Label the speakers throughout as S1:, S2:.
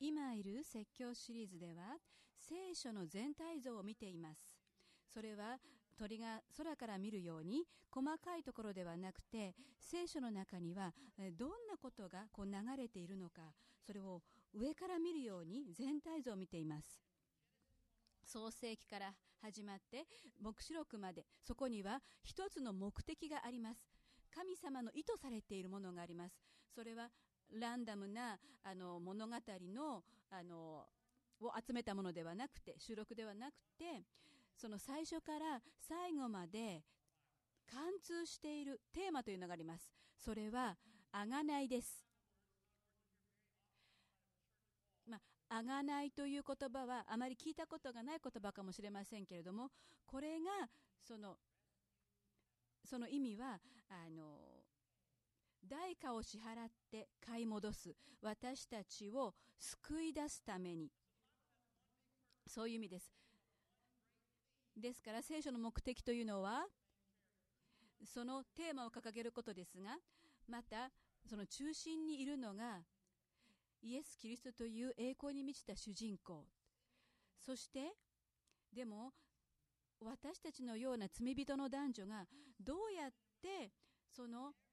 S1: 今いる説教シリーズでは聖書の全体像を見ています。それは鳥が空から見るように細かいところではなくて、聖書の中にはどんなことがこう流れているのか、それを上から見るように全体像を見ています。創世記から始まって黙示録まで、そこには一つの目的があります。神様の意図されているものがあります。それはランダムな物語のを集めたものではなくて、収録ではなくて、その最初から最後まで貫通しているテーマというのがあります。それは贖いです。贖いという言葉はあまり聞いたことがない言葉かもしれませんけれども、これがその意味は代価を支払って買い戻す、私たちを救い出すために、そういう意味です。ですから聖書の目的というのはそのテーマを掲げることですが、またその中心にいるのがイエス・キリストという栄光に満ちた主人公、そしてでも私たちのような罪人の男女がどうやってそ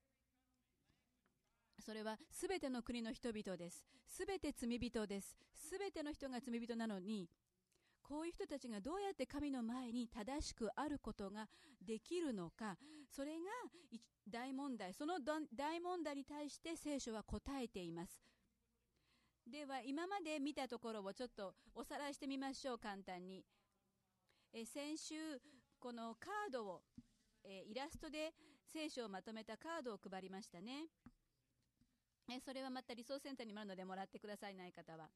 S1: れはすべての国の人々です。すべて罪人です。すべての人が罪人なのに、こういう人たちがどうやって神の前に正しくあることができるのか、それが大問題。その大問題に対して聖書は答えています。では今まで見たところをちょっとおさらいしてみましょう。簡単に先週このカードをイラストで聖書をまとめたカードを配りましたね。それはまたリソースセンターにもあるのでもらってください。ない方は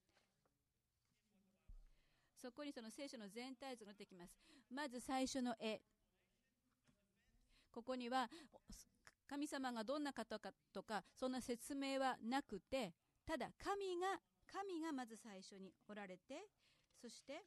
S1: そこにその聖書の全体像が出てきます。まず最初の絵、ここには神様がどんな方かとかそんな説明はなくて、ただ神がまず最初におられて、そして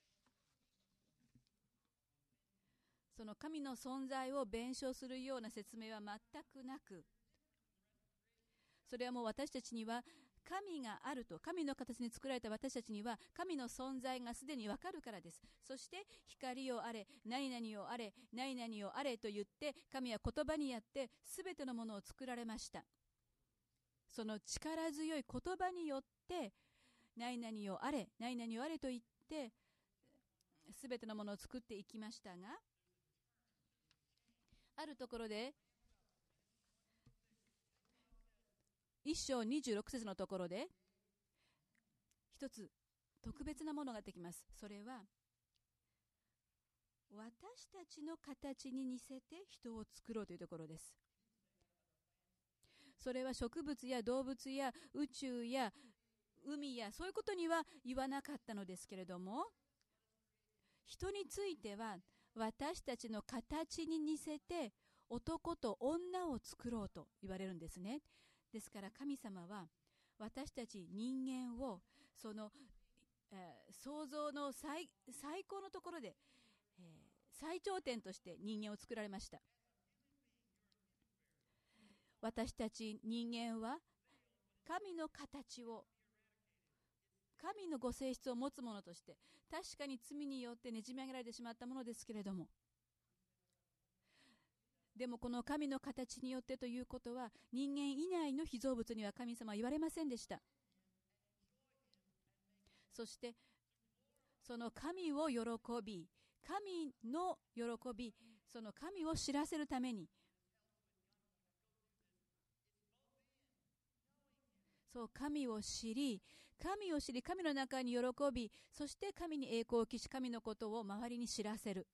S1: その神の存在を弁証するような説明は全くなく、それはもう私たちには神があると、神の形に作られた私たちには神の存在がすでにわかるからです。そして光をあれ、何々をあれ、何々をあれと言って、神は言葉にやってすべてのものを作られました。その力強い言葉によって何々をあれ、何々をあれと言ってすべてのものを作っていきましたが、あるところで1章26節のところで一つ特別なものができます。それは私たちの形に似せて人を作ろうというところです。それは植物や動物や宇宙や海やそういうことには言わなかったのですけれども、人については私たちの形に似せて男と女を作ろうと言われるんですね。ですから神様は私たち人間をその、創造の最高のところで、最頂点として人間を作られました。私たち人間は神の形を、神のご性質を持つものとして、確かに罪によってねじ曲げられてしまったものですけれども、でもこの神の形によってということは、人間以外の被造物には神様は言われませんでした。そしてその神を喜び、神の喜び、その神を知らせるために、そう神を知り、神の中に喜び、そして神に栄光を期し、神のことを周りに知らせる。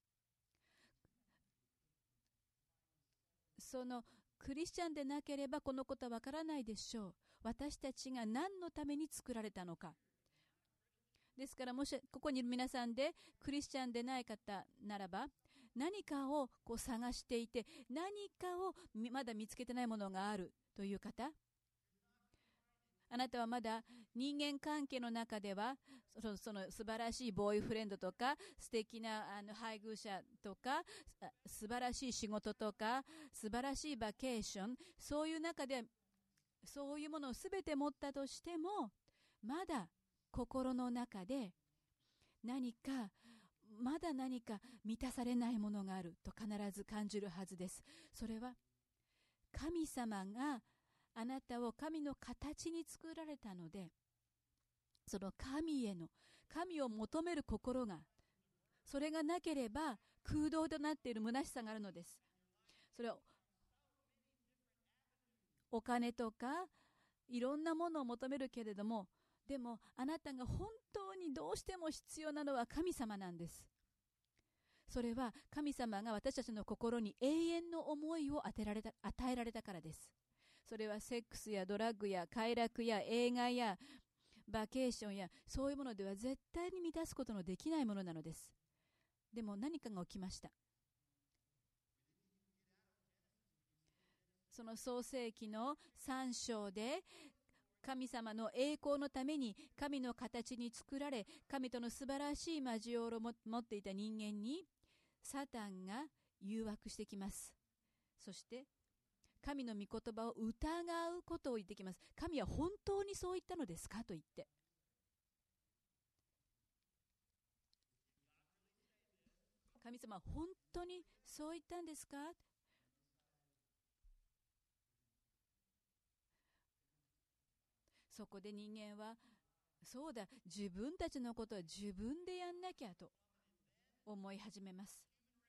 S1: そのクリスチャンでなければこのことはわからないでしょう。私たちが何のために作られたのか。ですからもしここにいる皆さんでクリスチャンでない方ならば、何かをこう探していて、何かをまだ見つけてないものがあるという方、あなたはまだ人間関係の中ではその素晴らしいボーイフレンドとか素敵な配偶者とか素晴らしい仕事とか素晴らしいバケーション、そういう中でそういうものをすべて持ったとしても、まだ心の中でまだ何か満たされないものがあると必ず感じるはずです。それは神様があなたを神の形に作られたので、その神を求める心が、それがなければ空洞となっている虚しさがあるのです。それはお金とかいろんなものを求めるけれども、でもあなたが本当にどうしても必要なのは神様なんです。それは神様が私たちの心に永遠の思いを与えられたからです。それはセックスやドラッグや快楽や映画やバケーションやそういうものでは絶対に満たすことのできないものなのです。でも何かが起きました。その創世記の3章で神様の栄光のために神の形に作られ、神との素晴らしい交わりを持っていた人間にサタンが誘惑してきます。そして神の御言葉を疑うことを言ってきます。神は本当にそう言ったのですかと言って、神様は本当にそう言ったんですか。そこで人間は、そうだ、自分たちのことは自分でやんなきゃと思い始めます。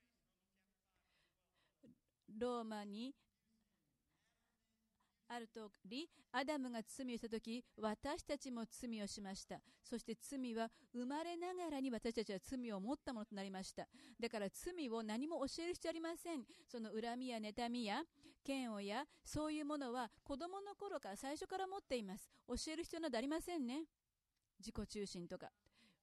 S1: ローマにある通り、アダムが罪をしたとき、私たちも罪をしました。そして罪は生まれながらに私たちは罪を持ったものとなりました。だから罪を何も教える必要ありません。その恨みや妬みや嫌悪やそういうものは子供の頃から最初から持っています。教える必要などありませんね。自己中心とか。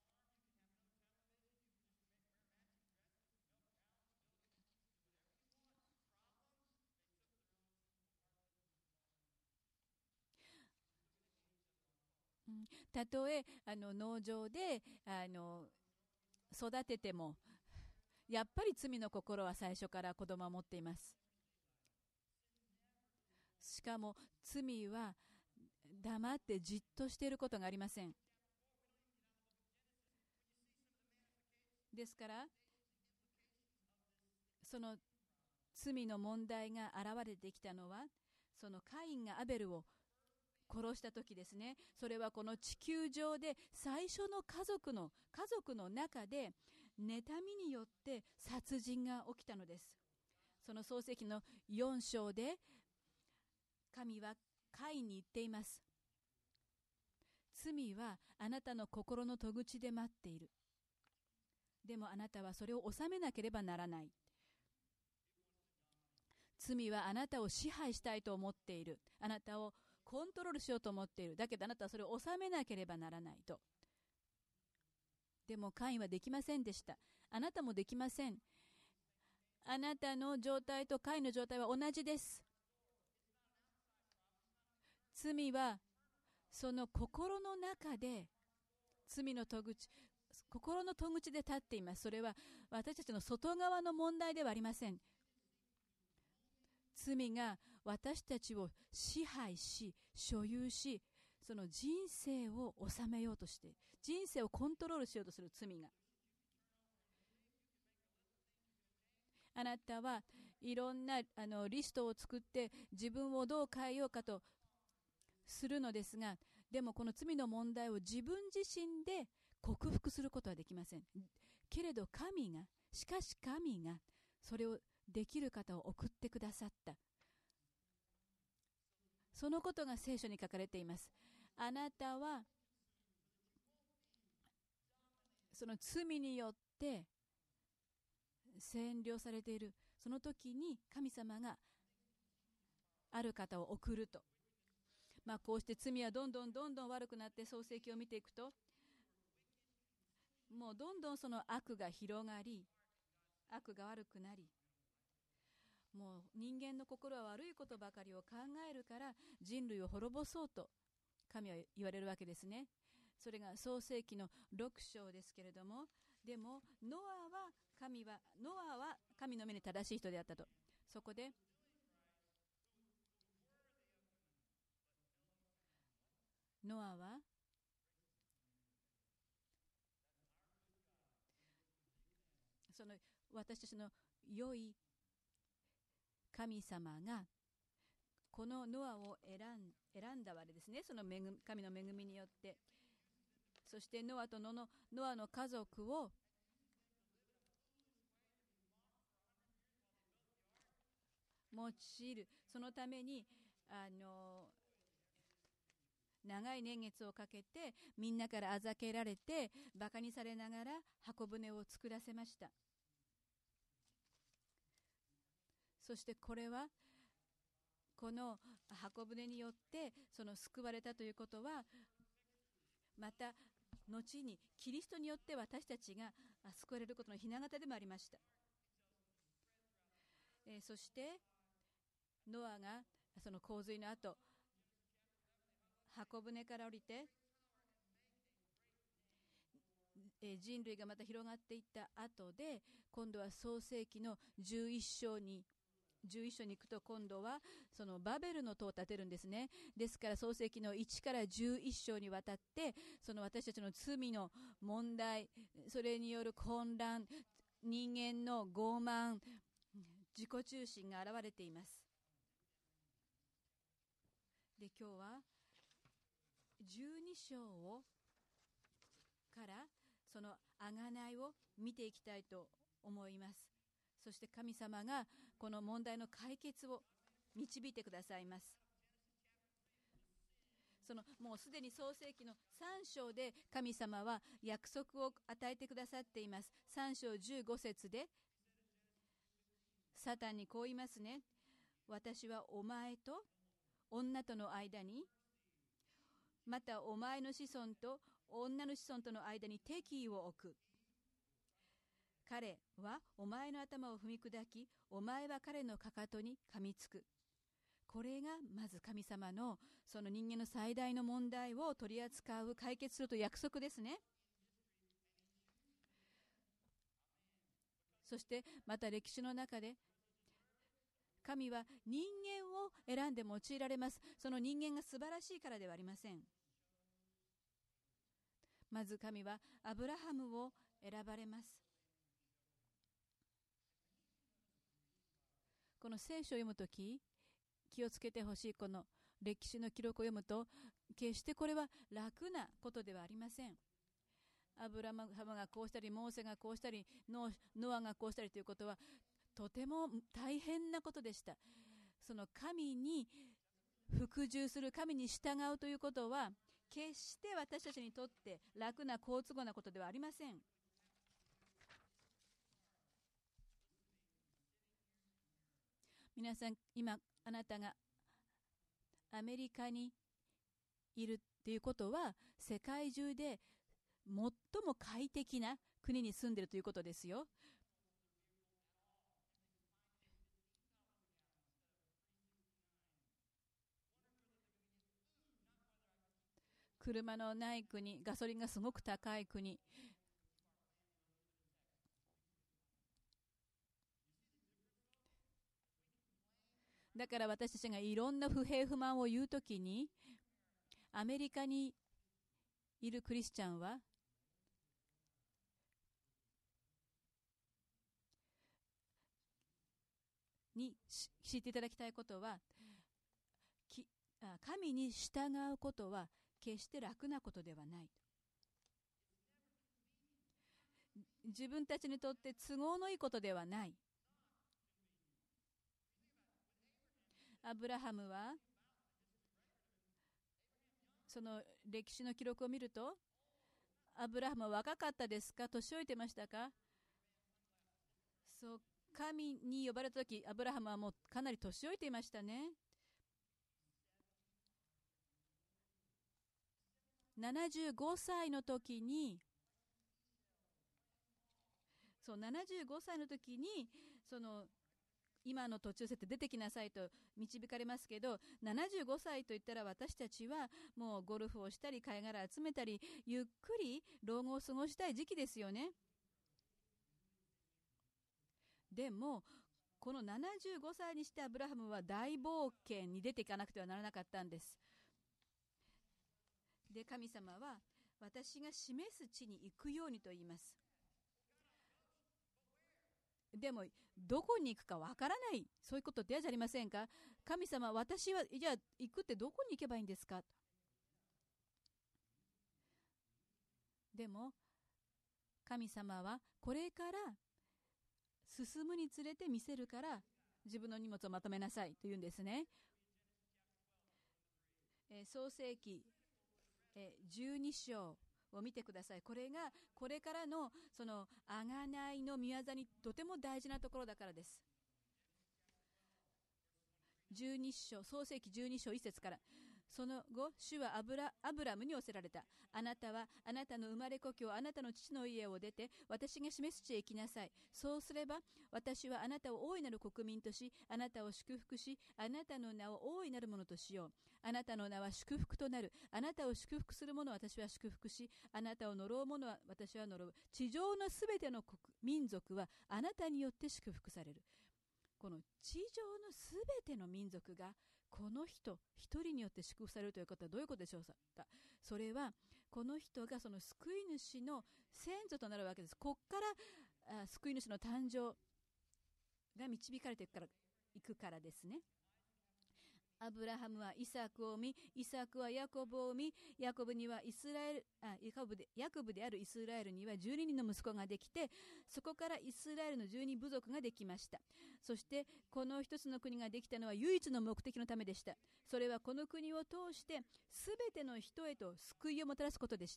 S1: たとえ農場で育てても、やっぱり罪の心は最初から子供は持っています。しかも罪は黙ってじっとしていることがありません。ですからその罪の問題が現れてきたのは、そのカインがアベルを殺した時ですね。それはこの地球上で最初の家族の中で妬みによって殺人が起きたのです。その創世記の4章で神はカインに言っています。罪はあなたの心の戸口で待っている。でもあなたはそれを収めなければならない。罪はあなたを支配したいと思っている。あなたをコントロールしようと思っている。だけどあなたはそれを収めなければならないと。でもカインはできませんでした。あなたもできません。あなたの状態とカインの状態は同じです。罪はその心の中で心の戸口で立っています。それは私たちの外側の問題ではありません。罪が私たちを支配し、所有し、その人生を治めようとして、人生をコントロールしようとする罪が。あなたはいろんなリストを作って自分をどう変えようかとするのですが、でもこの罪の問題を自分自身で克服することはできません。けれどしかし神がそれをできる方を送ってくださった。そのことが聖書に書かれています。あなたはその罪によって占領されている。その時に神様がある方を送ると。こうして罪はどんどん悪くなって創世記を見ていくと、もうどんどんその悪が広がり、悪が悪くなり、もう人間の心は悪いことばかりを考えるから人類を滅ぼそうと神は言われるわけですね。それが創世記の6章ですけれども、でもノアは神の目に正しい人であったと。そこでノアはその私たちの良い神様がこのノアを選んだわけですね。その神の恵みによって。そしてノアの家族を用いる。そのために長い年月をかけてみんなからあざけられてバカにされながら箱舟を作らせました。そしてこれはこの箱舟によってその救われたということは、また後にキリストによって私たちが救われることの雛形でもありました。そしてノアがその洪水の後、箱舟から降りて人類がまた広がっていった後で、今度は創世記の11章に行くと、今度はそのバベルの塔を建てるんですね。ですから創世記の1から11章にわたって、その私たちの罪の問題、それによる混乱、人間の傲慢、自己中心が現れています。で、今日は12章からその贖いを見ていきたいと思います。そして神様がこの問題の解決を導いてくださいます。もうすでに創世記の3章で神様は約束を与えてくださっています。3章15節でサタンにこう言いますね。私はお前と女との間に、またお前の子孫と女の子孫との間に敵意を置く。彼はお前の頭を踏み砕き、お前は彼のかかとに噛みつく。これがまず神様のその人間の最大の問題を取り扱う、解決するという約束ですね。そしてまた歴史の中で神は人間を選んで用いられます。その人間が素晴らしいからではありません。まず神はアブラハムを選ばれます。この聖書を読むとき気をつけてほしい、この歴史の記録を読むと、決してこれは楽なことではありません。アブラハムがこうしたり、モーセがこうしたり、ノアがこうしたりということはとても大変なことでした。その神に服従する、神に従うということは決して私たちにとって楽な好都合なことではありません。皆さん、今あなたがアメリカにいるっていうことは、世界中で最も快適な国に住んでいるということですよ。車のない国、ガソリンがすごく高い国、だから私たちがいろんな不平不満を言うときに、アメリカにいるクリスチャンは知っていただきたいことは、神に従うことは決して楽なことではない。自分たちにとって都合のいいことではない。アブラハムはその歴史の記録を見ると、アブラハムは若かったですか、年老いてましたか。そう、神に呼ばれた時、アブラハムはもうかなり年老いていましたね。75歳の時に、75歳の時にその今の途中設定出てきなさいと導かれますけど、75歳といったら私たちはもうゴルフをしたり貝殻集めたりゆっくり老後を過ごしたい時期ですよね。でもこの75歳にしてアブラハムは大冒険に出ていかなくてはならなかったんです。で、神様は私が示す地に行くようにと言います。 でもどこに行くかわからない、そういうことって嫌じゃありませんか。神様、私はじゃあ行くってどこに行けばいいんですか。でも神様はこれから進むにつれて見せるから自分の荷物をまとめなさいと言うんですね。創世記12章を見てください。これがこれからのその贖いの御業にとても大事なところだからです。12章、創世記12章1節から。その後、主はアブラムに仰せられた。あなたはあなたの生まれ故郷、あなたの父の家を出て、私が示す地へ行きなさい。そうすれば、私はあなたを大いなる国民とし、あなたを祝福し、あなたの名を大いなるものとしよう。あなたの名は祝福となる。あなたを祝福する者は私は祝福し、あなたを呪う者は私は呪う。地上のすべての民族はあなたによって祝福される。この地上のすべての民族がこの人一人によって祝福されるということはどういうことでしょうか。それはこの人がその救い主の先祖となるわけです。ここから救い主の誕生が導かれていくからですね。アブラハムはイサクを産み、イサクはヤコブを産み、ヤコブであるイスラエルには12人の息子ができて、そこからイスラエルの12部族ができました。そしてこの一つの国ができたのは唯一の目的のためでした。それはこの国を通してすべての人へと救いをもたらすことでした。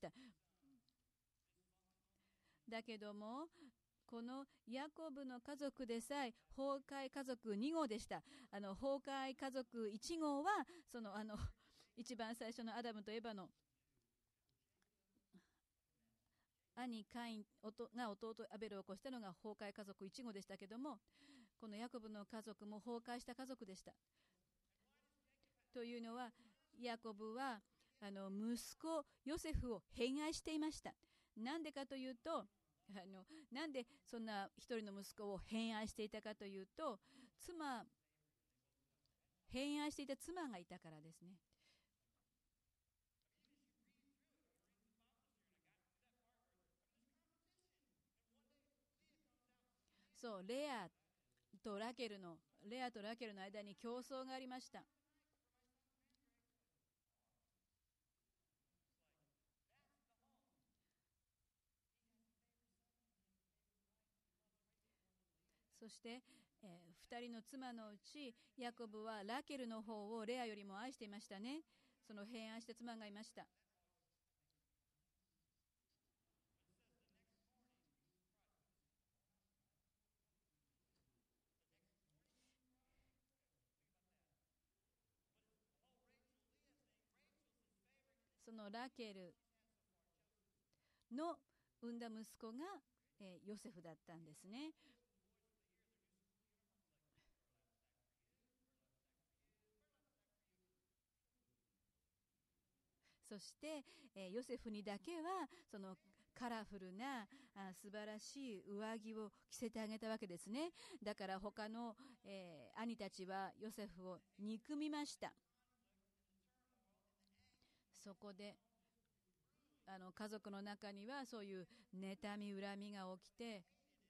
S1: だけどもこのヤコブの家族でさえ崩壊家族2号でした。崩壊家族1号は一番最初のアダムとエバの兄カインが弟アベルを起こしたのが崩壊家族1号でしたけども、このヤコブの家族も崩壊した家族でした。というのはヤコブは息子ヨセフを偏愛していました。なんでかというとなんでそんな一人の息子を偏愛していたかというと、偏愛していた妻がいたからですね。そう、レアとラケルの間に競争がありました。そして、2人の妻のうちヤコブはラケルの方をレアよりも愛していましたね。その偏愛した妻がいました。そのラケルの産んだ息子が、ヨセフだったんですね。そして、ヨセフにだけはそのカラフルな素晴らしい上着を着せてあげたわけですね。だから他の、兄たちはヨセフを憎みました。そこで家族の中にはそういう妬み恨みが起きて、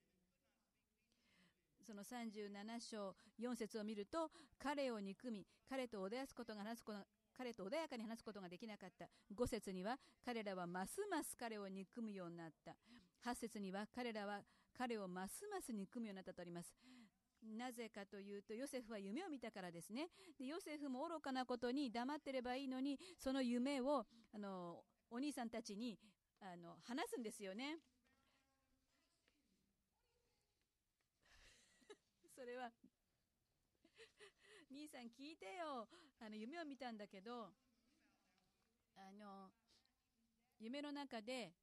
S1: その37章4節を見ると、彼を憎み彼と穏やかに話すことができなかった。5節には彼らはますます彼を憎むようになった。8節には彼らは彼をますます憎むようになったとあります。なぜかというと、ヨセフは夢を見たからですね。でヨセフも愚かなことに黙ってればいいのに、その夢をお兄さんたちに話すんですよね。それは兄さん聞いてよ、夢を見たんだけど、夢の中で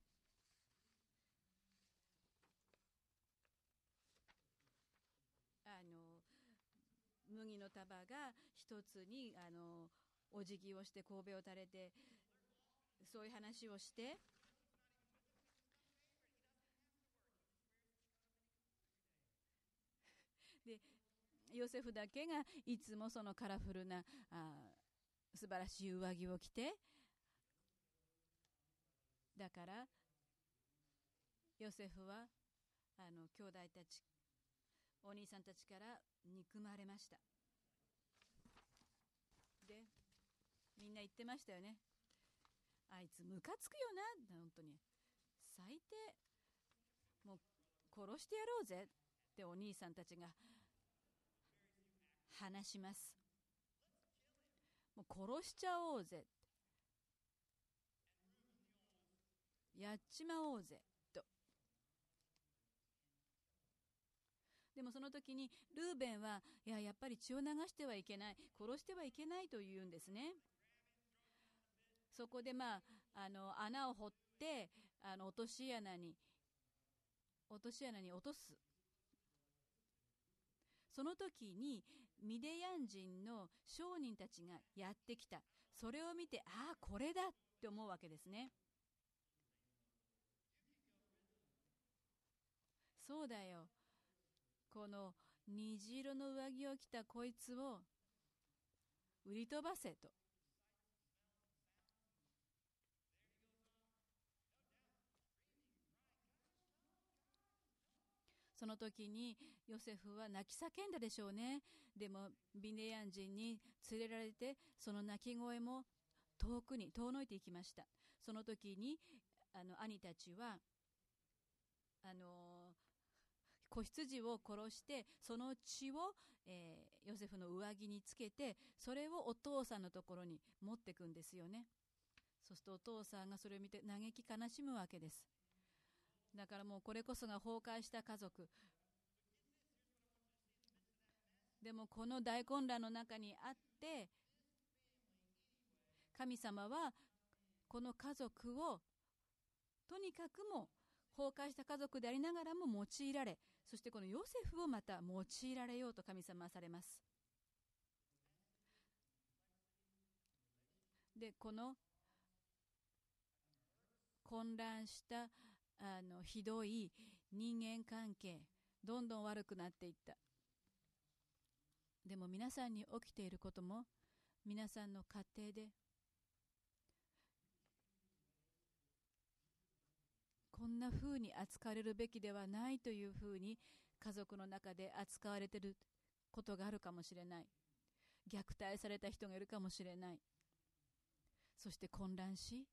S1: 麦の束が一つにお辞儀をして神戸を垂れて、そういう話をして、でヨセフだけがいつもそのカラフルな素晴らしい上着を着て、だからヨセフは兄弟たちお兄さんたちから憎まれました。で、みんな言ってましたよね。あいつムカつくよな、本当に最低、もう殺してやろうぜってお兄さんたちが話します。もう殺しちゃおうぜ、やっちまおうぜと。でもその時にルーベンは、やっぱり血を流してはいけない、殺してはいけないと言うんですね。そこで穴を掘って落とし穴に落とす。その時にミディアン人の商人たちがやってきた。それを見て、これだって思うわけですね。そうだよ、この虹色の上着を着たこいつを売り飛ばせと。その時にヨセフは泣き叫んだでしょうね。でもビネヤン人に連れられて、その泣き声も遠くに遠のいていきました。その時に兄たちは子羊を殺して、その血を、ヨセフの上着につけて、それをお父さんのところに持ってくんですよね。そうするとお父さんがそれを見て嘆き悲しむわけです。だからもうこれこそが崩壊した家族。でもこの大混乱の中にあって、神様はこの家族をとにかくも崩壊した家族でありながらも用いられ、そしてこのヨセフをまた用いられようと神様はされます。で、この混乱したひどい人間関係、どんどん悪くなっていった。でも皆さんに起きていることも、皆さんの家庭でこんな風に扱われるべきではないという風に家族の中で扱われていることがあるかもしれない。虐待された人がいるかもしれない。そして混乱し、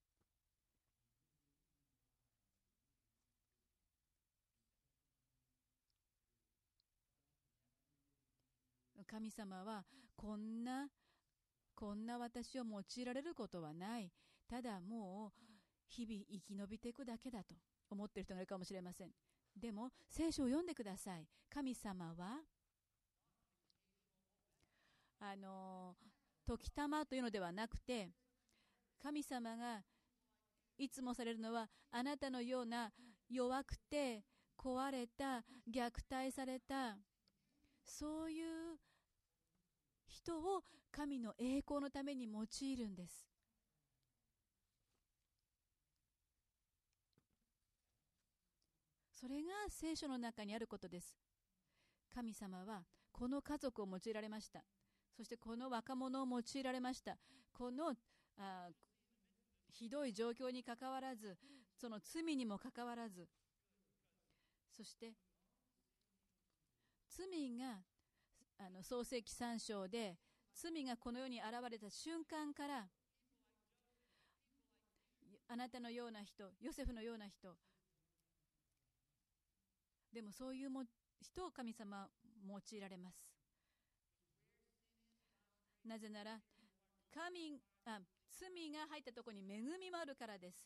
S1: 神様はこんな私を用いられることはない。ただもう日々生き延びていくだけだと思っている人がいるかもしれません。でも聖書を読んでください。神様は時たまというのではなくて、神様がいつもされるのは、あなたのような弱くて壊れた、虐待された、そういう人を神の栄光のために用いるんです。それが聖書の中にあることです。神様はこの家族を用いられました。そしてこの若者を用いられました。このひどい状況にかかわらず、その罪にもかかわらず、そして罪が創世記3章で罪がこの世に現れた瞬間から、あなたのような人、ヨセフのような人、でもそういう人を神様は用いられます。なぜなら罪が入ったところに恵みもあるからです。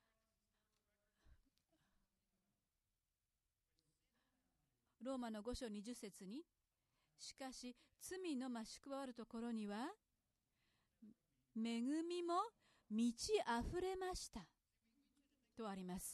S1: ローマの5章20節に、しかし罪の増し加わるところには恵みも満ち溢れましたとあります。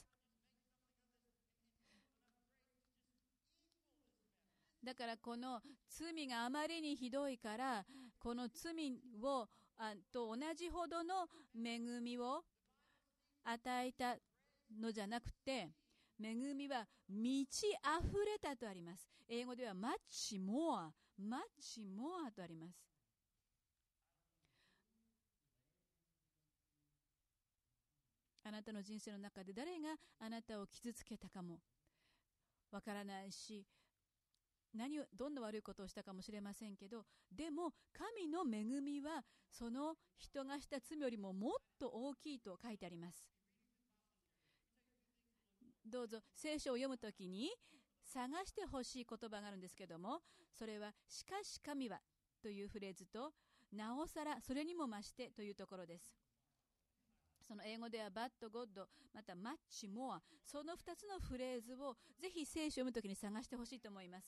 S1: だからこの罪があまりにひどいから、この罪をと同じほどの恵みを与えたのじゃなくて、恵みは満ち溢れたとあります。英語では much more とあります。あなたの人生の中で誰があなたを傷つけたかもわからないし、 どんな悪いことをしたかもしれませんけど、でも神の恵みはその人がした罪よりももっと大きいと書いてあります。どうぞ聖書を読むときに探してほしい言葉があるんですけども、それはしかし神はというフレーズと、なおさらそれにも増してというところです。その英語ではバッド、ゴッド、またマッチ、モア、その2つのフレーズをぜひ聖書を読むときに探してほしいと思います。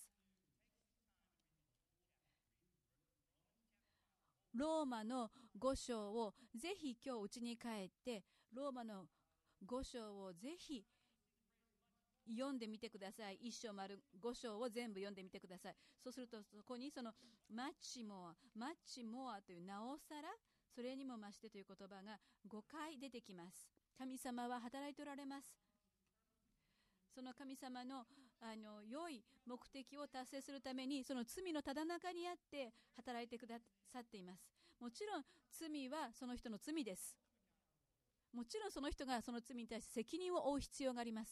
S1: ローマの5章をぜひ今日うちに帰って、ローマの5章をぜひ読んでみてください。1章丸5章を全部読んでみてください。そうするとそこにそのマッチモアというなおさらそれにも増してという言葉が5回出てきます。神様は働いておられます。その神様の良い目的を達成するために、その罪のただ中にあって働いてくださっています。もちろん罪はその人の罪です。もちろんその人がその罪に対して責任を負う必要があります。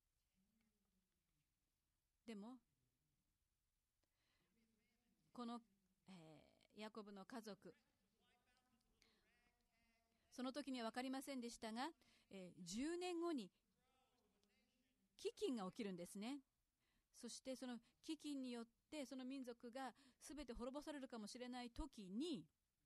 S1: でもこの、ヤコブの家族、その時には分かりませんでしたが、10年後に飢饉が起きるんですね。そしてその飢饉によってその民族が全て滅ぼされるかもしれない時に、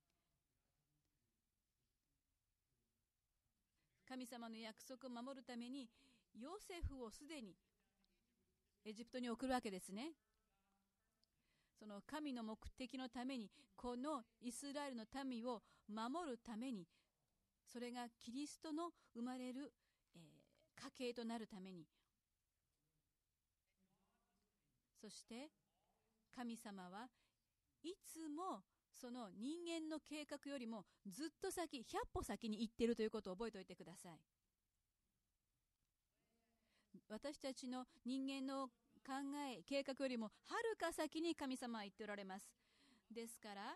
S1: 神様の約束を守るためにヨセフをすでにエジプトに送るわけですね。その神の目的のために、このイスラエルの民を守るために、それがキリストの生まれる、家系となるために。そして神様はいつもその人間の計画よりもずっと先、100歩先に行っているということを覚えておいてください。私たちの人間の考え、計画よりもはるか先に神様は言っておられます。ですから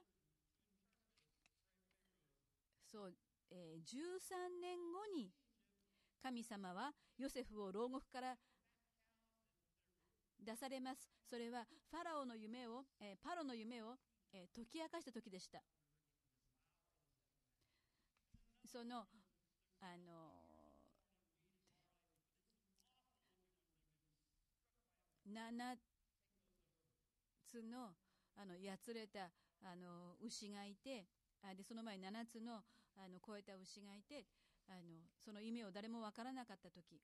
S1: そう、13年後に神様はヨセフを牢獄から出されます。それはパロの夢を解き明かした時でした。その7つのやつれた牛がいて、でその前に7つの超えた牛がいて、その意味を誰もわからなかった時、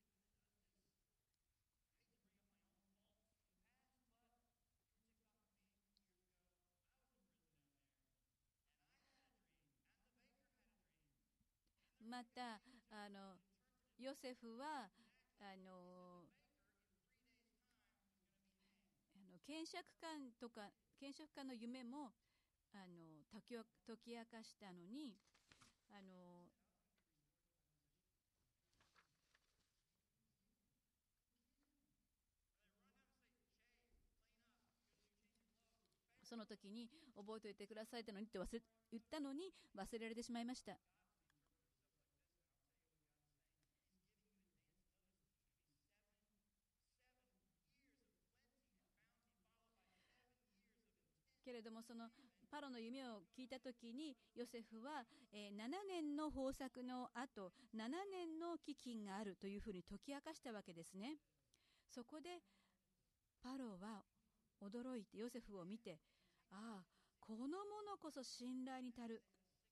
S1: またヨセフは検釈官の夢も解き明かしたのに、その時に覚えておいてくださいって言ったのに忘れられてしまいました。けれどもそのパロの夢を聞いた時にヨセフは、7年の豊作の後7年の飢饉があるというふうに解き明かしたわけですね。そこでパロは驚いてヨセフを見て、ああ、この者こそ信頼に足る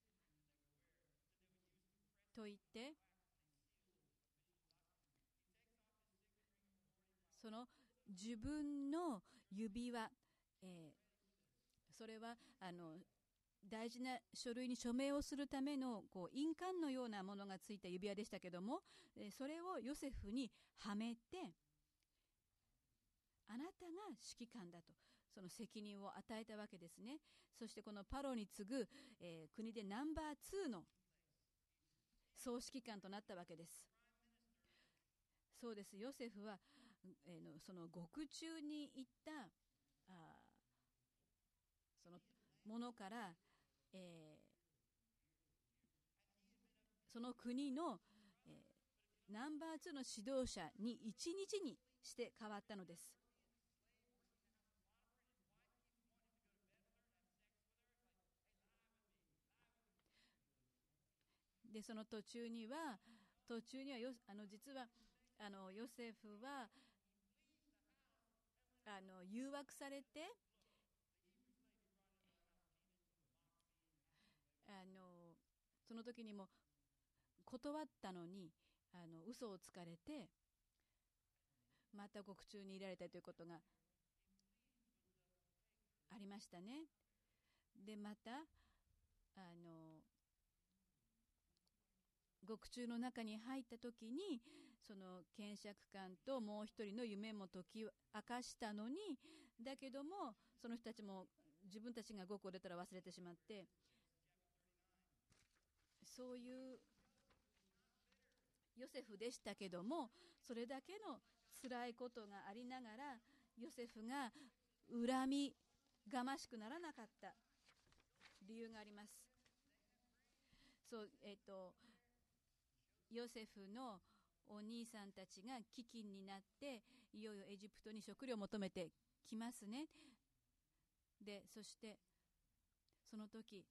S1: と言って、その自分の指輪、それは大事な書類に署名をするための印鑑のようなものがついた指輪でしたけども、それをヨセフにはめて、あなたが指揮官だとその責任を与えたわけですね。そしてこのパロに次ぐ、国でナンバー2の総指揮官となったわけです。そうです。ヨセフは、その獄中に行ったそのものから、その国の、ナンバー2の指導者に一日にして変わったのです。 でその途中には実はヨセフは誘惑されてその時にも断ったのに嘘をつかれてまた獄中に入れられたということがありましたね。でまた獄中の中に入った時にその検釈官ともう一人の夢も解き明かしたのに、だけどもその人たちも自分たちが獄を出たら忘れてしまって、そういうヨセフでしたけども、それだけの辛いことがありながらヨセフが恨みがましくならなかった理由があります。ヨセフのお兄さんたちが飢饉になっていよいよエジプトに食料を求めてきますね。でそしてその時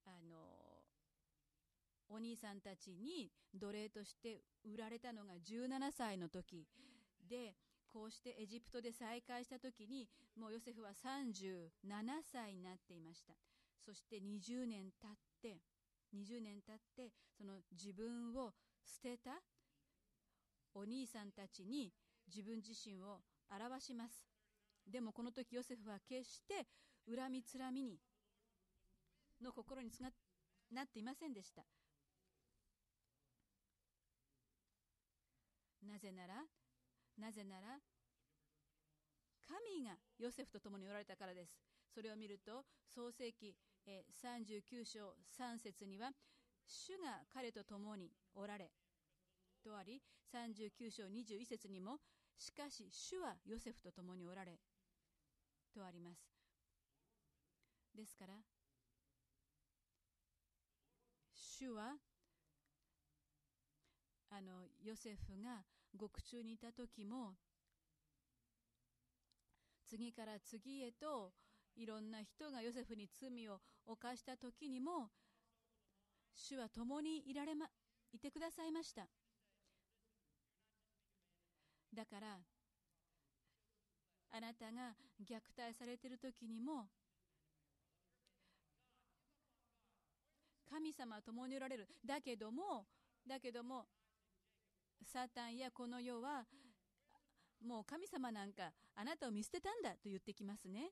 S1: お兄さんたちに奴隷として売られたのが17歳の時で、こうしてエジプトで再会した時にもうヨセフは37歳になっていました。そして20年経ってその自分を捨てたお兄さんたちに自分自身を表します。でもこの時ヨセフは決して恨みつらみにの心になっていませんでした。なぜなら神がヨセフと共におられたからです。それを見ると創世記39章3節には主が彼と共におられとあり、39章21節にもしかし主はヨセフと共におられとあります。ですから主はヨセフが獄中にいた時も次から次へといろんな人がヨセフに罪を犯した時にも主は共にいてくださいました。だからあなたが虐待されている時にも神様は共におられる。だけどもサタンやこの世はもう神様なんかあなたを見捨てたんだと言ってきますね。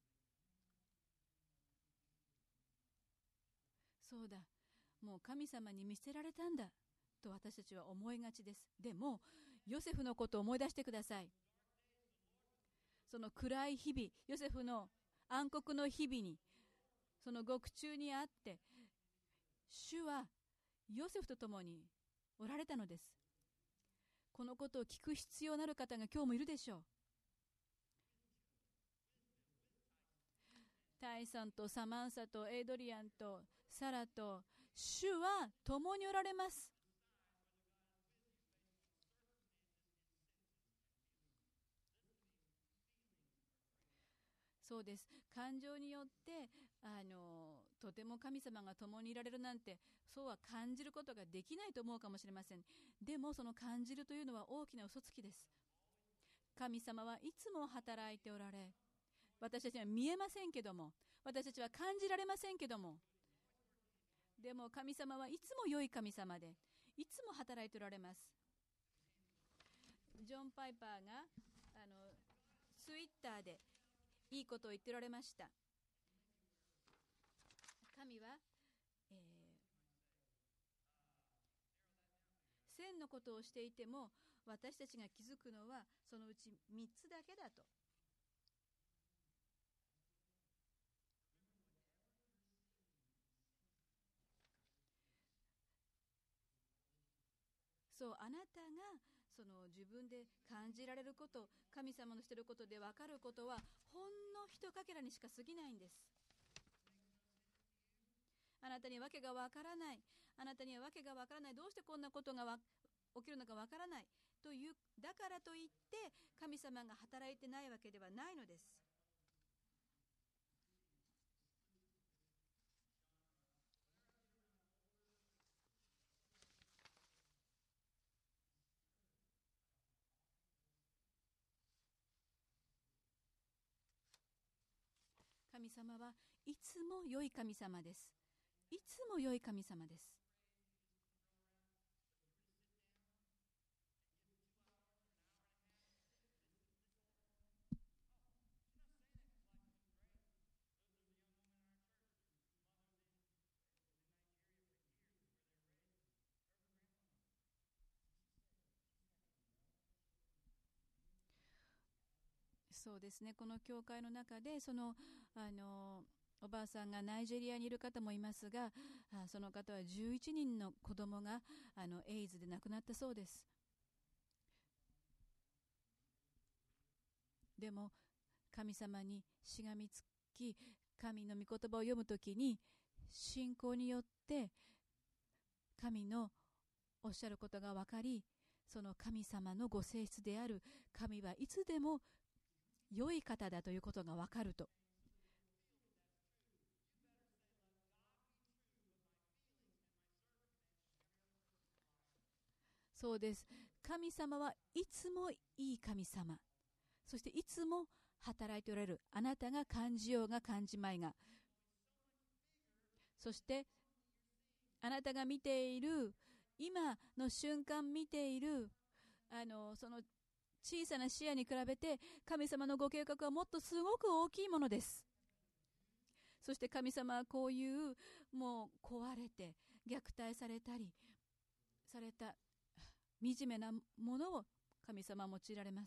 S1: そうだ、もう神様に見捨てられたんだと私たちは思いがちです。でもヨセフのことを思い出してください。その暗い日々、ヨセフの暗黒の日々にその獄中にあって主はヨセフと共におられたのです。このことを聞く必要のある方が今日もいるでしょう。タイさんとサマンサとエイドリアンとサラと主は共におられます。そうです。感情によってとても神様が共にいられるなんてそうは感じることができないと思うかもしれません。でもその感じるというのは大きな嘘つきです。神様はいつも働いておられ、私たちには見えませんけども、私たちは感じられませんけども、でも神様はいつも良い神様でいつも働いておられます。ジョン・パイパーがツイッターでいいことを言っておられました。神は、1000のことをしていても私たちが気づくのはそのうち3つだけだと。そう、あなたがその自分で感じられること、神様のしていることで分かることはほんのひとかけらにしか過ぎないんです。あなたにわけが分からない、あなたにはわけが分からない、どうしてこんなことが起きるのか分からないという、だからといって神様が働いてないわけではないのです。 神様はいつも良い神様です。いつも良い神様です。そうですね、この教会の中でおばあさんがナイジェリアにいる方もいますが、その方は11人の子供がエイズで亡くなったそうです。でも神様にしがみつき、神の御言葉を読むときに信仰によって神のおっしゃることが分かり、その神様のご性質である神はいつでも良い方だということが分かると。そうです。神様はいつもいい神様、そしていつも働いておられる。あなたが感じようが感じまいが、そしてあなたが見ている、今の瞬間見ているその小さな視野に比べて神様のご計画はもっとすごく大きいものです。そして神様はこういうもう壊れて虐待されたりされた惨めなものを神様は用いられます。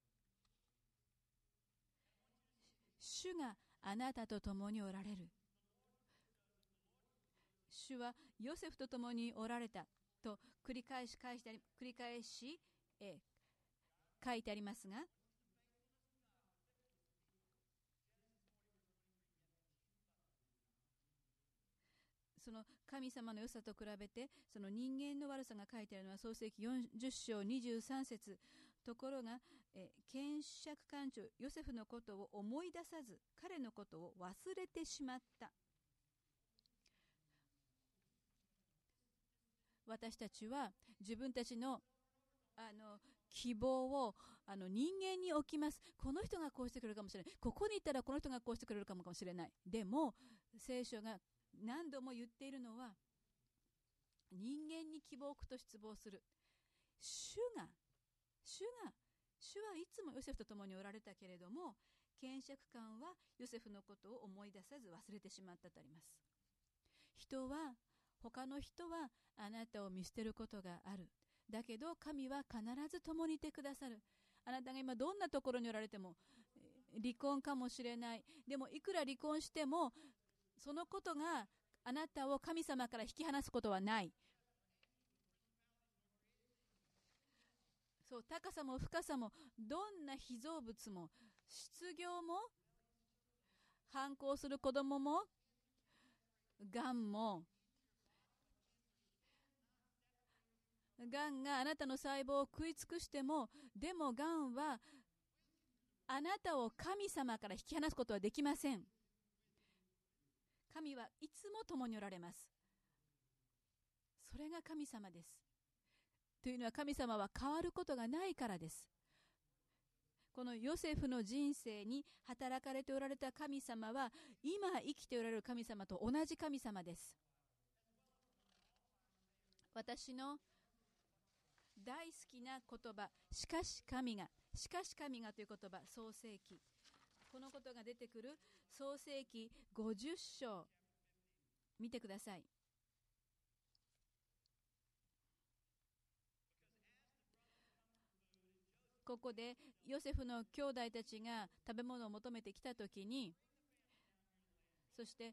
S1: 主があなたと共におられる。主はヨセフと共におられたと繰り返し書いてありますが、その神様の良さと比べてその人間の悪さが書いてあるのは創世記40章23節。ところが検釈官長ヨセフのことを思い出さず彼のことを忘れてしまった。私たちは自分たちの希望を人間に置きます。この人がこうしてくれるかもしれない、ここに行ったらこの人がこうしてくれるかもしれない。でも聖書が何度も言っているのは、人間に希望を置くと失望する。主はいつもヨセフと共におられたけれども、検釈官はヨセフのことを思い出さず忘れてしまったとあります。他の人はあなたを見捨てることがある。だけど神は必ず共にいてくださる。あなたが今どんなところにおられても、離婚かもしれない。でもいくら離婚してもそのことがあなたを神様から引き離すことはない。そう、高さも深さもどんな被造物も失業も反抗する子供もがんも、がんがあなたの細胞を食い尽くしても、でもがんはあなたを神様から引き離すことはできません。神はいつも共におられます。それが神様です。というのは神様は変わることがないからです。このヨセフの人生に働かれておられた神様は今生きておられる神様と同じ神様です。私の大好きな言葉、しかし神がという言葉、創世記、このことが出てくる創世記50章見てください。ここでヨセフの兄弟たちが食べ物を求めてきたときに、そして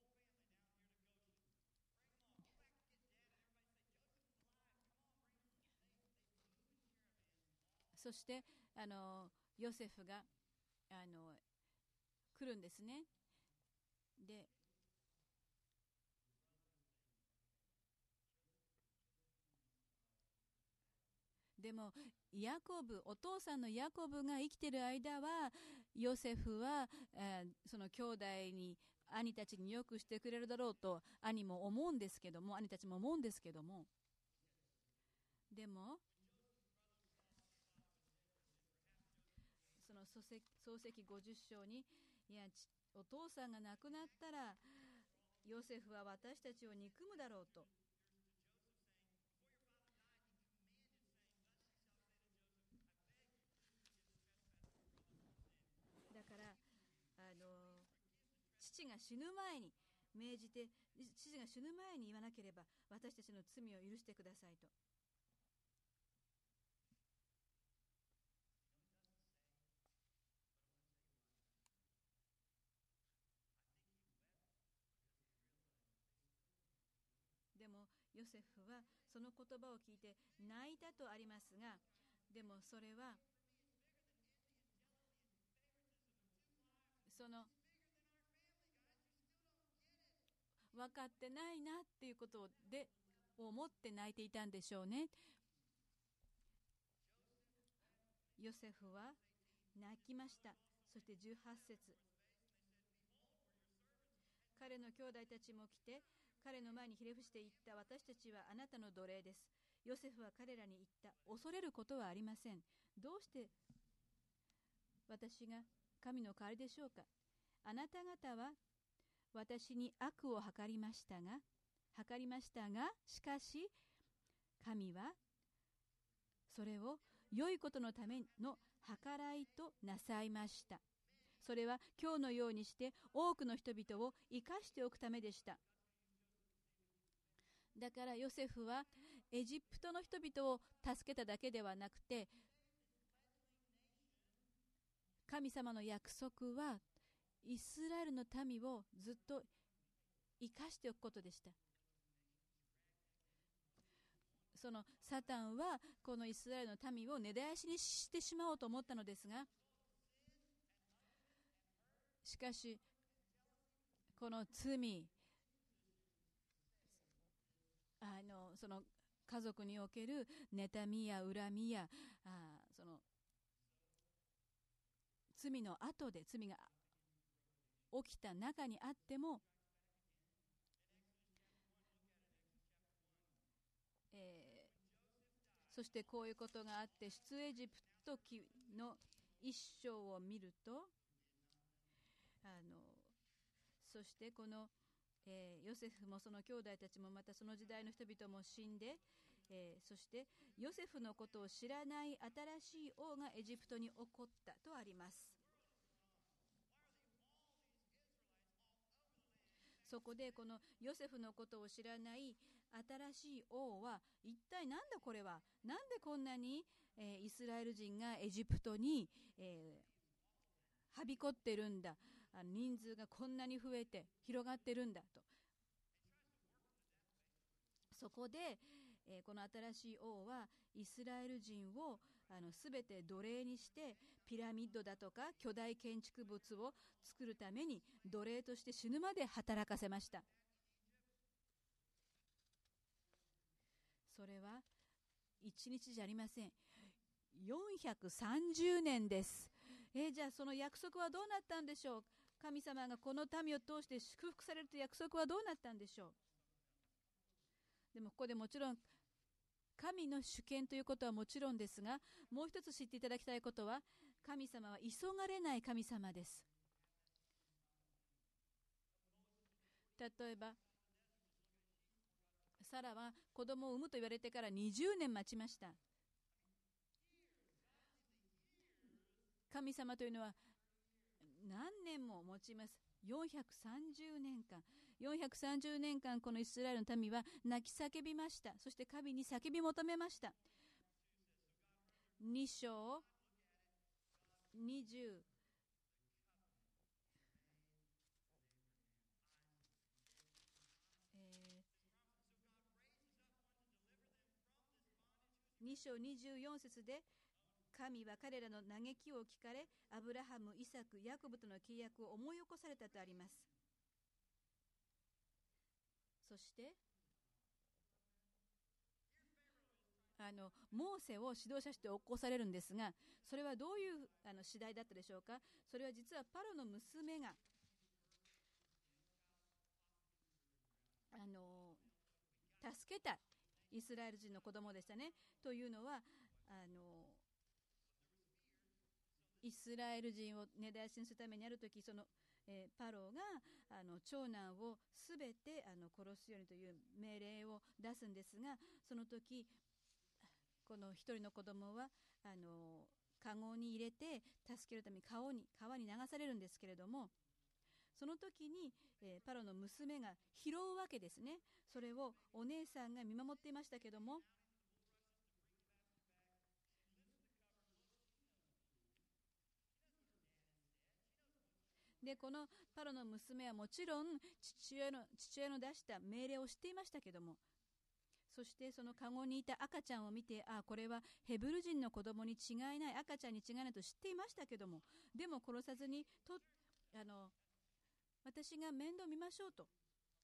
S1: ヨセフが来るんですね。ででもお父さんのヤコブが生きている間はヨセフは、その兄弟に兄たちによくしてくれるだろうと兄たちも思うんですけども、でもその創世記50章にいや、お父さんが亡くなったらヨセフは私たちを憎むだろうと。だから父が死ぬ前に命じて、父が死ぬ前に言わなければ私たちの罪を許してくださいと。でもヨセフはその言葉を聞いて泣いたとありますが、でもそれはその分かってないなっていうことで思って泣いていたんでしょうね。ヨセフは泣きました。そして18節、彼の兄弟たちも来て彼の前にひれ伏して言った。私たちはあなたの奴隷です。ヨセフは彼らに言った。恐れることはありません。どうして私が神の代わりでしょうか。あなた方は私に悪を計りましたが、しかし神はそれを良いことのための計らいとなさいました。それは今日のようにして多くの人々を生かしておくためでした。だからヨセフはエジプトの人々を助けただけではなくて、神様の約束はイスラエルの民をずっと生かしておくことでした。そのサタンはこのイスラエルの民を根絶やしにしてしまおうと思ったのですが、しかしこの罪、その家族における妬みや恨みやその罪の後で罪が起きた中にあっても、そしてこういうことがあって、出エジプト記の一章を見ると、そしてこの、ヨセフもその兄弟たちもまたその時代の人々も死んで、そしてヨセフのことを知らない新しい王がエジプトに起こったとあります。そこでこのヨセフのことを知らない新しい王は一体なんだこれは、なんでこんなに、イスラエル人がエジプトに、はびこってるんだ、人数がこんなに増えて広がってるんだと。そこで、この新しい王はイスラエル人をすべて奴隷にしてピラミッドだとか巨大建築物を作るために奴隷として死ぬまで働かせました。それは1日じゃありません。430年です。じゃあその約束はどうなったんでしょう。神様がこの民を通して祝福されるという約束はどうなったんでしょう。でもここでもちろん神の主権ということはもちろんですが、もう一つ知っていただきたいことは、神様は急がれない神様です。例えばサラは子供を産むと言われてから20年待ちました。神様というのは何年も持ちます。430年間。430年間このイスラエルの民は泣き叫びました。そして神に叫び求めました。2章20、2章24節で、神は彼らの嘆きを聞かれ、アブラハム、イサク、ヤコブとの契約を思い起こされたとあります。そしてモーセを指導者として起こされるんですが、それはどういう次第だったでしょうか。それは実はパロの娘が助けたイスラエル人の子供でしたね。というのはイスラエル人を根絶やしにするためにある時、その、パロが長男をすべて殺すようにという命令を出すんですが、その時この一人の子供はカゴに入れて助けるために川に流されるんですけれども、その時に、パロの娘が拾うわけですね。それをお姉さんが見守っていましたけども、でこのパロの娘はもちろん父親の出した命令を知っていましたけども、そしてそのカゴにいた赤ちゃんを見て、これはヘブル人の子供に違いない、赤ちゃんに違いないと知っていましたけども、でも殺さずに私が面倒見ましょうと。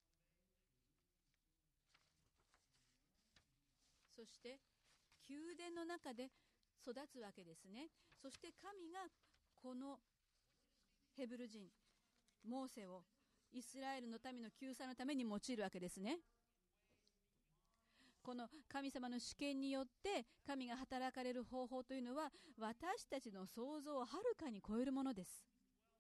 S1: そして宮殿の中で育つわけですね。そして神がこのヘブル人モーセをイスラエルの民の救済のために用いるわけですね。この神様の主権によって神が働かれる方法というのは、私たちの想像をはるかに超えるものです。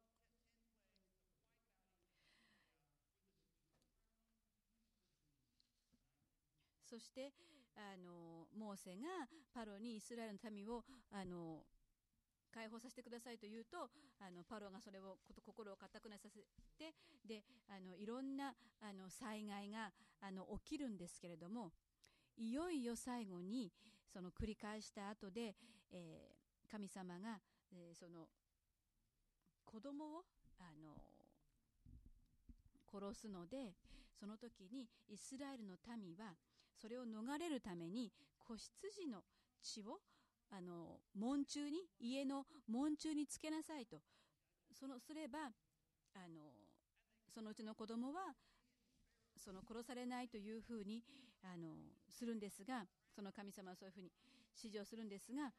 S1: そしてモーセがパロにイスラエルの民を解放させてくださいと言うと、パロがそれを心を固くなさせて、でいろんな災害が起きるんですけれども、いよいよ最後にその繰り返した後で、神様が、その子供を殺すので、その時にイスラエルの民はそれを逃れるために子羊の血を門中に、家の門中につけなさいと。すればそのうちの子供は殺されないというふうにするんですが、その神様はそういうふうに指示をするんですが、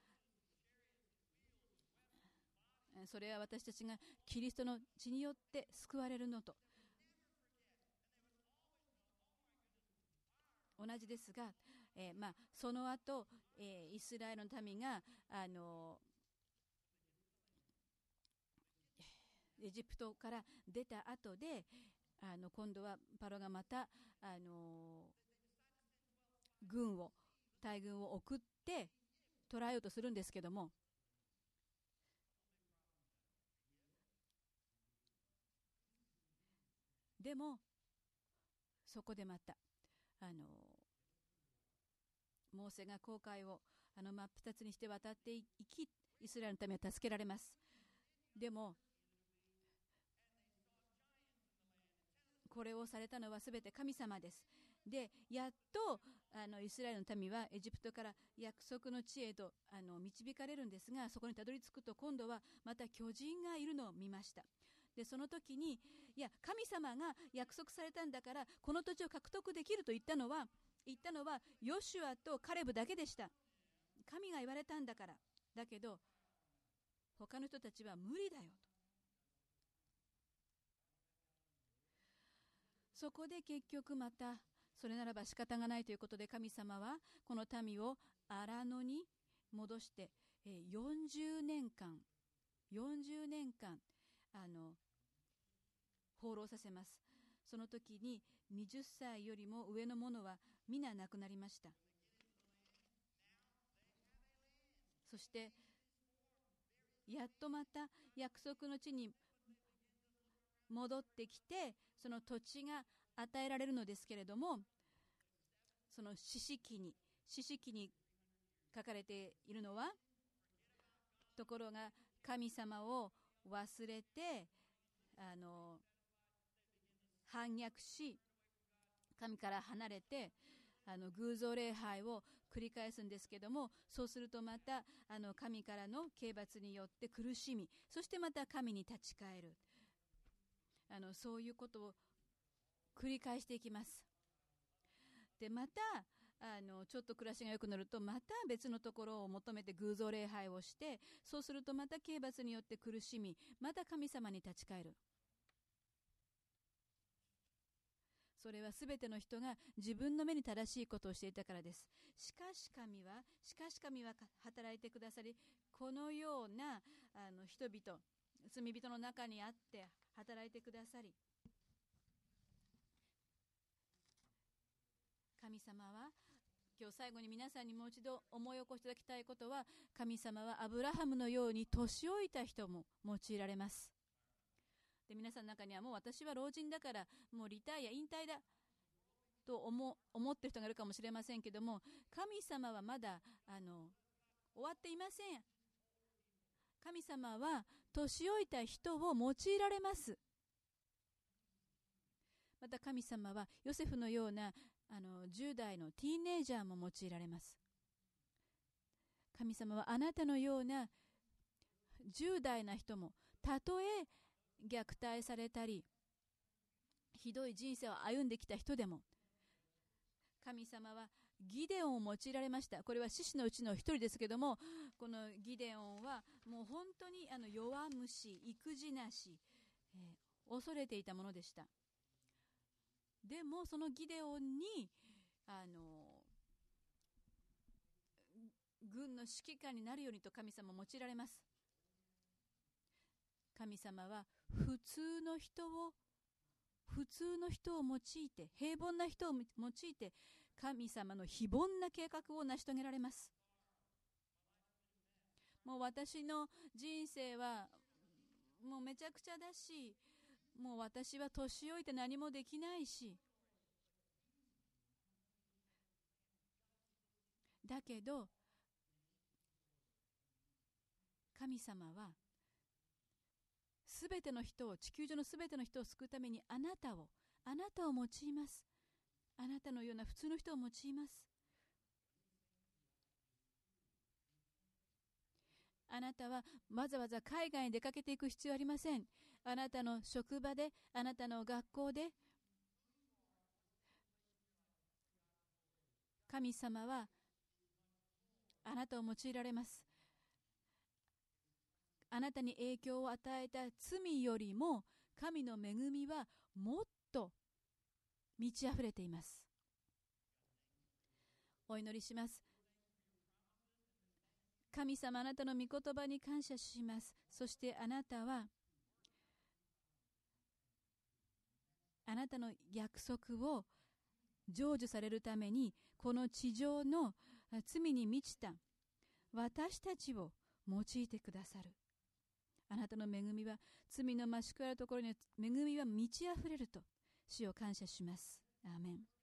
S1: それは私たちがキリストの血によって救われるのと同じですが、その後、イスラエルの民がエジプトから出た後で、今度はパロがまた大軍を送って捕らえようとするんですけども、でもそこでまたモーセが紅海を真っ二つにして渡っていき、イスラエルの民は助けられます。でもこれをされたのはすべて神様です。でやっとイスラエルの民はエジプトから約束の地へと導かれるんですが、そこにたどり着くと今度はまた巨人がいるのを見ました。でその時に、いや神様が約束されたんだからこの土地を獲得できると言ったのはヨシュアとカレブだけでした。神が言われたんだから。だけど他の人たちは無理だよと。そこで結局またそれならば仕方がないということで、神様はこの民を荒野に戻して40年間放浪させます。その時に20歳よりも上の者は皆亡くなりました。そしてやっとまた約束の地に戻ってきて、その土地が与えられるのですけれども、その四式に書かれているのは、ところが神様を忘れて反逆し、神から離れて偶像礼拝を繰り返すんですけども、そうするとまた神からの刑罰によって苦しみ、そしてまた神に立ち返る、そういうことを繰り返していきます。でまたちょっと暮らしが良くなるとまた別のところを求めて偶像礼拝をして、そうするとまた刑罰によって苦しみ、また神様に立ち返る。 それはすべての人が自分の目に正しいことをしていたからです。しかし神は働いてくださり、このような人々、罪人の中にあって働いてくださり、神様は、今日最後に皆さんにもう一度思い起こしていただきたいことは、神様はアブラハムのように年老いた人も用いられます。で、皆さんの中にはもう私は老人だからもうリタイア引退だと思っている人がいるかもしれませんけども、神様はまだ終わっていません。神様は年老いた人を用いられます。また神様はヨセフのような10代のティーネイジャーも用いられます。神様はあなたのような10代な人も、たとえ虐待されたりひどい人生を歩んできた人でも、神様はギデオンを用いられました。これは獅子のうちの一人ですけども、このギデオンはもう本当に弱虫、育児なし、恐れていたものでした。でもそのギデオンに軍の指揮官になるようにと神様を用いられます。神様は普通の人を用いて、平凡な人を用いて、神様の非凡な計画を成し遂げられます。もう私の人生はもうめちゃくちゃだし、もう私は年老いて何もできないし、だけど神様はすべての人を、地球上のすべての人を救うためにあなたを用います。あなたのような普通の人を用います。あなたはわざわざ海外に出かけていく必要はありません。あなたの職場で、あなたの学校で、神様はあなたを用いられます。あなたに影響を与えた罪よりも神の恵みはもっと満ち溢れています。お祈りします。神様、あなたの御言葉に感謝します。そしてあなたはあなたの約束を成就されるために、この地上の罪に満ちた私たちを用いてくださる。あなたの恵みは、罪の増し加えるところに恵みは満ち溢れると主を感謝します。アーメン。